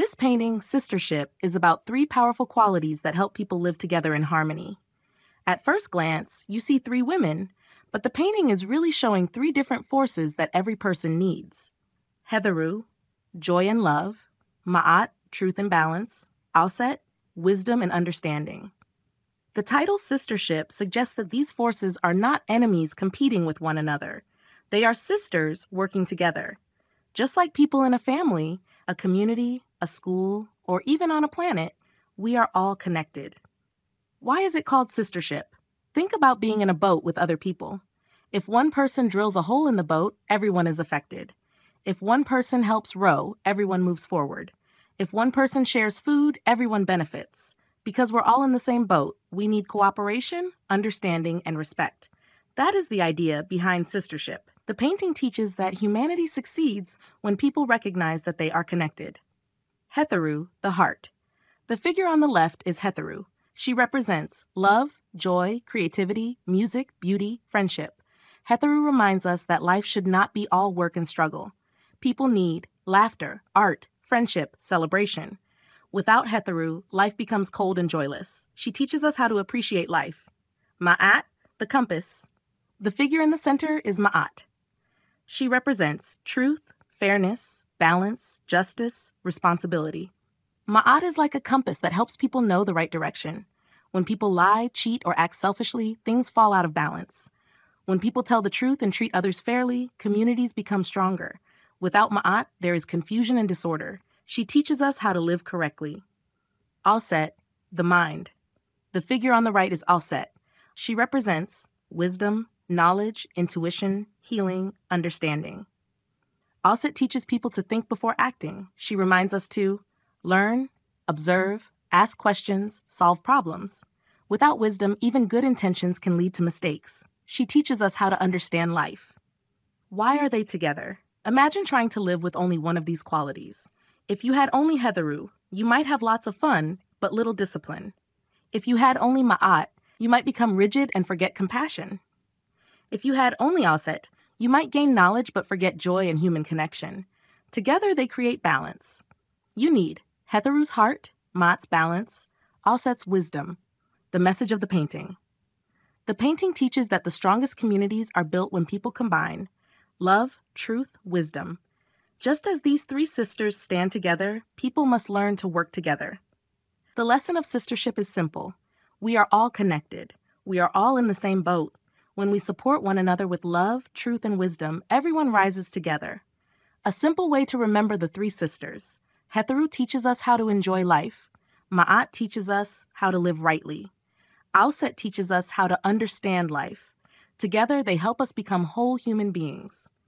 This painting, Sistership, is about three powerful qualities that help people live together in harmony. At first glance, you see three women, but the painting is really showing three different forces that every person needs. Hetheru, joy and love; Ma'at, truth and balance; Auset, wisdom and understanding. The title Sistership suggests that these forces are not enemies competing with one another. They are sisters working together. Just like people in a family, a community, a school, or even on a planet, we are all connected. Why is it called Sistership? Think about being in a boat with other people. If one person drills a hole in the boat, everyone is affected. If one person helps row, everyone moves forward. If one person shares food, everyone benefits. Because we're all in the same boat, we need cooperation, understanding, and respect. That is the idea behind Sistership. The painting teaches that humanity succeeds when people recognize that they are connected. Hetheru, the heart. The figure on the left is Hetheru. She represents love, joy, creativity, music, beauty, friendship. Hetheru reminds us that life should not be all work and struggle. People need laughter, art, friendship, celebration. Without Hetheru, life becomes cold and joyless. She teaches us how to appreciate life. Ma'at, the compass. The figure in the center is Ma'at. She represents truth, fairness, balance, justice, responsibility. Ma'at is like a compass that helps people know the right direction. When people lie, cheat, or act selfishly, things fall out of balance. When people tell the truth and treat others fairly, communities become stronger. Without Ma'at, there is confusion and disorder. She teaches us how to live correctly. Auset, the mind. The figure on the right is Auset. She represents wisdom, knowledge, intuition, healing, understanding. Auset teaches people to think before acting. She reminds us to learn, observe, ask questions, solve problems. Without wisdom, even good intentions can lead to mistakes. She teaches us how to understand life. Why are they together? Imagine trying to live with only one of these qualities. If you had only Hetheru, you might have lots of fun, but little discipline. If you had only Ma'at, you might become rigid and forget compassion. If you had only Auset, you might gain knowledge but forget joy and human connection. Together, they create balance. You need Hetheru's heart, Ma'at's balance, Auset's wisdom. The message of the painting. The painting teaches that the strongest communities are built when people combine love, truth, wisdom. Just as these three sisters stand together, people must learn to work together. The lesson of Sistership is simple. We are all connected. We are all in the same boat. When we support one another with love, truth, and wisdom, everyone rises together. A simple way to remember the three sisters. Hetheru teaches us how to enjoy life. Ma'at teaches us how to live rightly. Auset teaches us how to understand life. Together, they help us become whole human beings.